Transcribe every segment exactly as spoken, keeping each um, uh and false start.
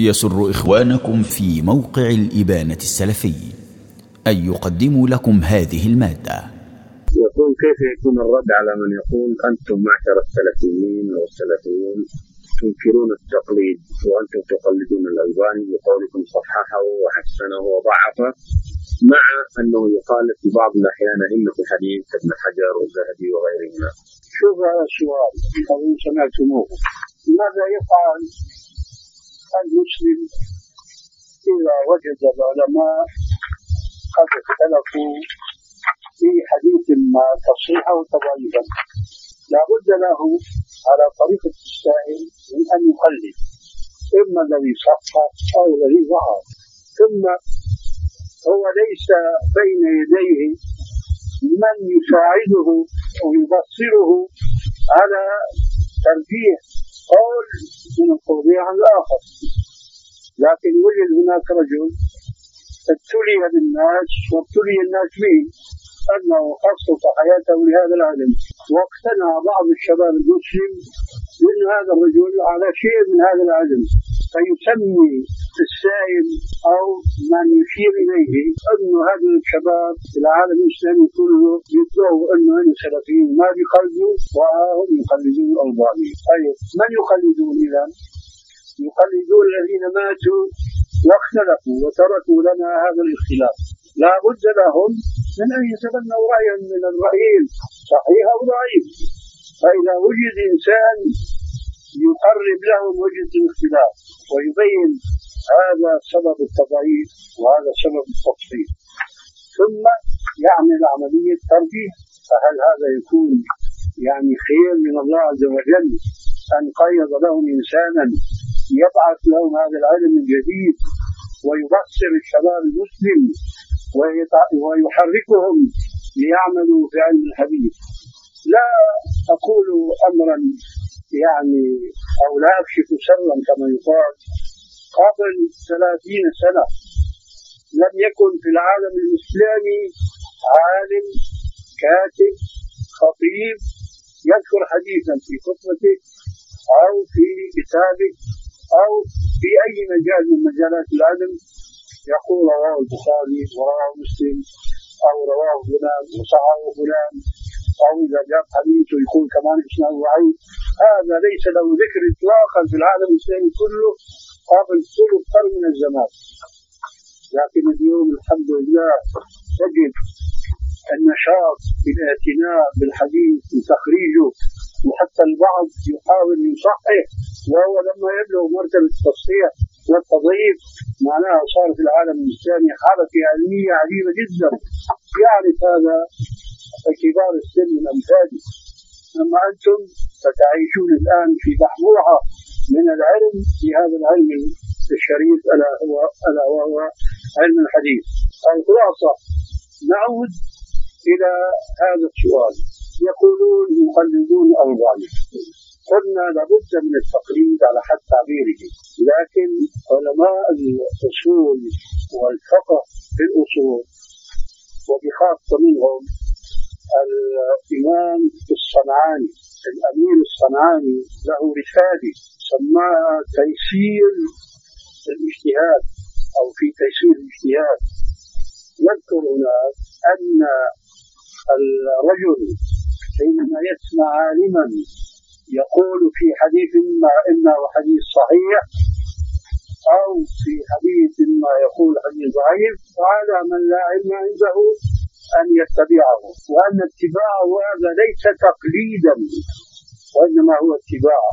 يسر إخوانكم في موقع الإبانة السلفي أن يقدموا لكم هذه المادة. يقول: كيف يكون الرد على من يقول أنتم معشر السلفيين والسلفيون تنكرون التقليد وأنتم تقلدون الألباني بقولكم صححه وحسنه وضعفه، مع أنه يقال في بعض الأحيان إنه في حديث ابن حجر والذهبي وغيرهما؟ شوف هذا السؤال أظن سمعتموه. ماذا يفعل المسلم إذا وجد العلماء قد اختلفوا في حديث ما تصحيحه وتضعيفه؟ لا بد له على طريقة السائل من أن يقلد إما الذي صح أو الذي ضعف، ثم هو ليس بين يديه من يساعده ويبصره على ترجيح قول من القول عن الآخر، لكن وجد هناك رجل ابتلي بالناس وابتلي الناس به أنه خصص حياته لهذا العلم، واقتنع بعض الشباب المسلم من هذا الرجل على شيء من هذا العلم، فيسمي السائل أو من يشير إليه أن هذا الشباب في العالم الإسلامي كله يدعوا أنه هم سلفيين ما بيقلدوا وهم يقلدون الألباني. طيب من يقلدون إذا؟ يقلدون الذين ماتوا واختلفوا وتركوا لنا هذا الاختلاف. لا بد لهم من أن يتبنوا رأيا من الرأيين صحيح أو ضعيف، فإذا وجد إنسان يقرب لهم وجه الاختلاف ويبين هذا سبب التضعيف وهذا سبب التصحيح ثم يعمل عملية ترجيح، فهل هذا يكون يعني خير من الله عز وجل أن قيض لهم إنسانا يبعث لهم هذا العلم الجديد ويبصر الشباب المسلم ويحركهم ليعملوا في علم الحديث؟ لا أقول أمرا يعني أو لا أكشف سرا كما يقال. قبل ثلاثين سنة لم يكن في العالم الإسلامي عالم كاتب خطيب يذكر حديثا في خطبته أو في كتابه أو في أي مجال من مجالات العلم يقول رواه البخاري ورواه مسلم أو رواه فلان وصححه فلان، أو إذا جاء حديث يقول كمان إسناده ضعيف. هذا ليس له ذكر إطلاقا في العالم الإسلامي كله قبل ثلث قرن من الزمان. لكن اليوم الحمد لله تجد النشاط في الاعتناء بالحديث وتخريجه، وحتى البعض يحاول يصحح وهو لما يبلغ مرتبة التصحيح والتضعيف معناها صار في العالم الإسلامي حركة علمية عجيبة جدا. يعرف هذا كبار السن من أمثالي، أما أنتم فتعيشون الآن في بحبوحة من العلم في هذا العلم الشريف ألا هو ألا وهو علم الحديث. الخلاصة نعود إلى هذا السؤال. يقولون يقلدون الألباني، قلنا لابد من التقليد على حد تعبيره، لكن علماء الأصول والفقه في الأصول وبخاصة منهم الإمام الصنعاني الأمير الصنعاني له رسالة سماها تيسير الاجتهاد أو في تيسير الاجتهاد. يذكر هناك أن الرجل حينما يسمع عالما يقول في حديث ما إنه حديث صحيح أو في حديث ما يقول حديث ضعيف، وعلى من لا علم عنده أن يتبعه، وأن اتباعه هذا ليس تقليدا وإنما هو اتباع.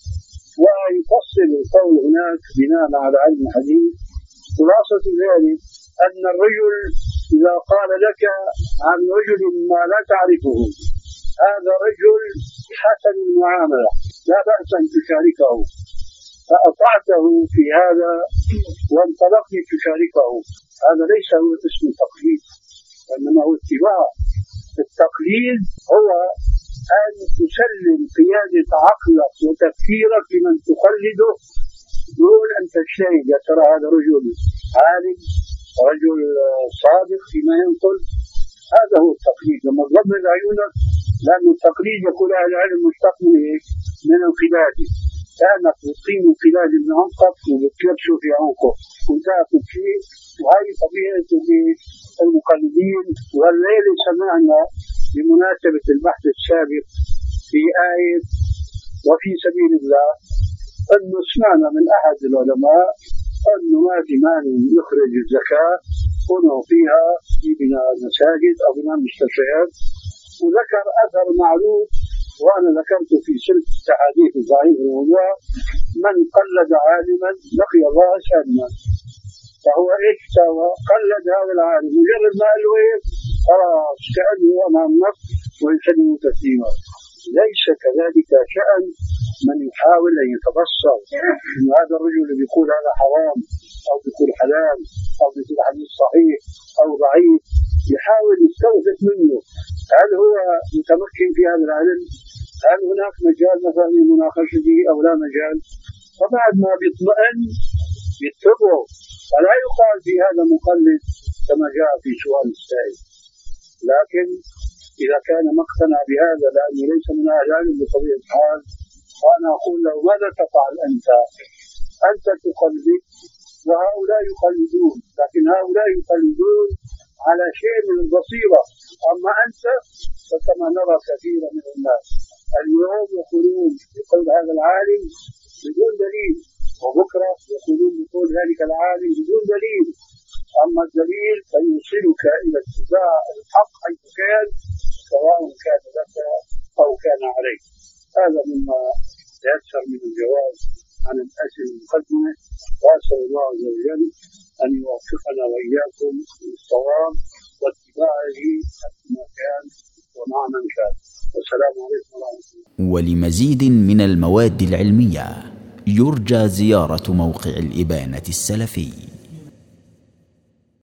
ويفصل القول هناك بناء على علم الحديث. خلاصة ذلك أن الرجل إذا قال لك عن رجل ما لا تعرفه هذا رجل حسن المعاملة لا بأس أن تشاركه، فأطعته في هذا وانطلقت تشاركه، هذا ليس هو اسم تقليد وإنما هو اتباع. التقليد هو أن تسلم قيادة عقلك وتفكيرك لمن تقلده دون أن تجتهد يا ترى هذا رجل عالم رجل صادق فيما ينقل. هذا هو التقليد. لما تغمض عيونك، لأن التقليد يقول أهل العلم مشتق من القلادة، كانك بتقيموا خلال عنقك وبتكبشوا في عنقه وتاكل فيه. وهي طبيعه المقلدين. والليله سمعنا بمناسبه البحث السابق في آية وفي سبيل الله أنه سمعنا من أحد العلماء أنه ما في مانع يخرج الزكاة ونعطيها فيها في بناء المساجد أو بناء المستشفيات. وذكر أثر معروف وأنا ذكرته في سلسلة التحاديث الضعيفة الموضوع: من قلد عالما لقي الله سالما. فهو إيش سوى؟ قلد هذا العالم، مجرد ما قال له إيه خلاص كأنه أمام نص ويسلم تسليما. ليس كذلك شأن من يحاول أن يتبصر أن هذا الرجل اللي بيقول هذا حرام أو بيقول حلال أو بيقول حديث صحيح أو ضعيف، يحاول يستوثق منه هل هو متمكن في هذا العلم؟ هل هناك مجال مثلا لمناقشته أو لا مجال؟ فبعد ما بيطمئن يتبعه. فلا يقال في هذا مقلد كما جاء في سؤال السائل. لكن إذا كان مقتنع بهذا لأنه ليس من أهل العلم بطبيعة الحال، فأنا أقول له ماذا تفعل أنت؟ أنت تقلد وهؤلاء يقلدون، لكن هؤلاء يقلدون على شيء من البصيرة. أما أنت فكما نرى كثيرا من الناس اليوم يقولون بقول هذا العالم بدون دليل، وبكرة يقولون بقول ذلك العالم بدون دليل. أما الدليل فيوصلك إلى اتباع الحق حيث كان، سواء كان لك أو كان عليك. هذا مما يسر من الجواب عن الأسئلة المقدمة. وأسأل الله عز وجل أن يوفقنا وإياكم للصواب واتباعه حتى كان ومع من كان. والسلام عليكم ورحمة الله. ولمزيد من المواد العلمية يرجى زيارة موقع الإبانة السلفي.